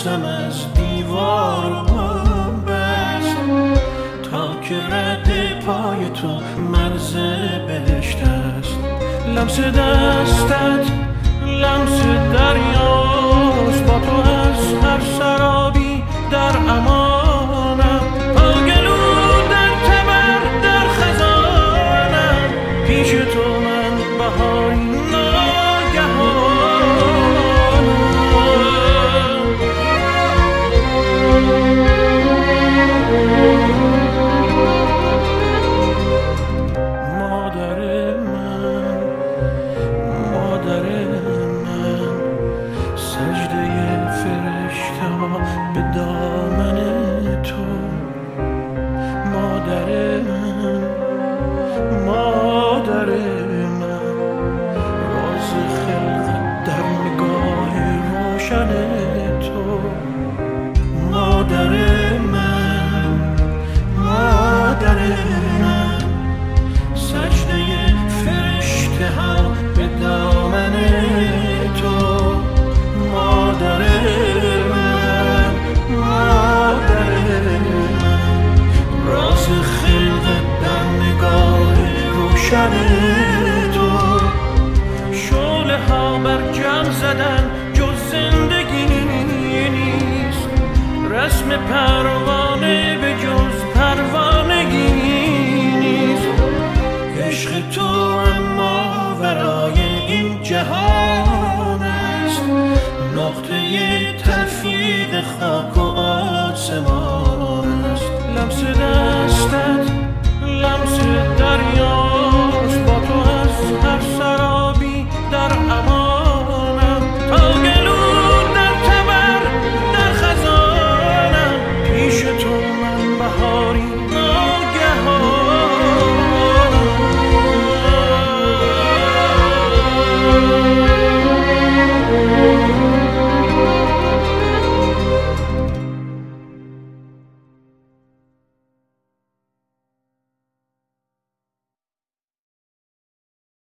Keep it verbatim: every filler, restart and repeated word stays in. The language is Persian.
نفسم از دیوار بست تا که رد پای تو مرز بهشت است. لمس دستت لمس دریاست، با تو از هر سرابی در امانم. آگلو در تبر در خزانم، پیش تو من بهاری ناگهانم. مادر من مادر من، سجده فرشته ها به دامن تو. مادر من مادر من، راز خلقت در نگاه روشن تو. مادر من مادر من، سجده فرشته ها به دامن تو. مادر من مادر من، راز خلقت در نگاه روشن تو. شعله ها بر جمع زدن جز زندگی نیست، رسم پرواز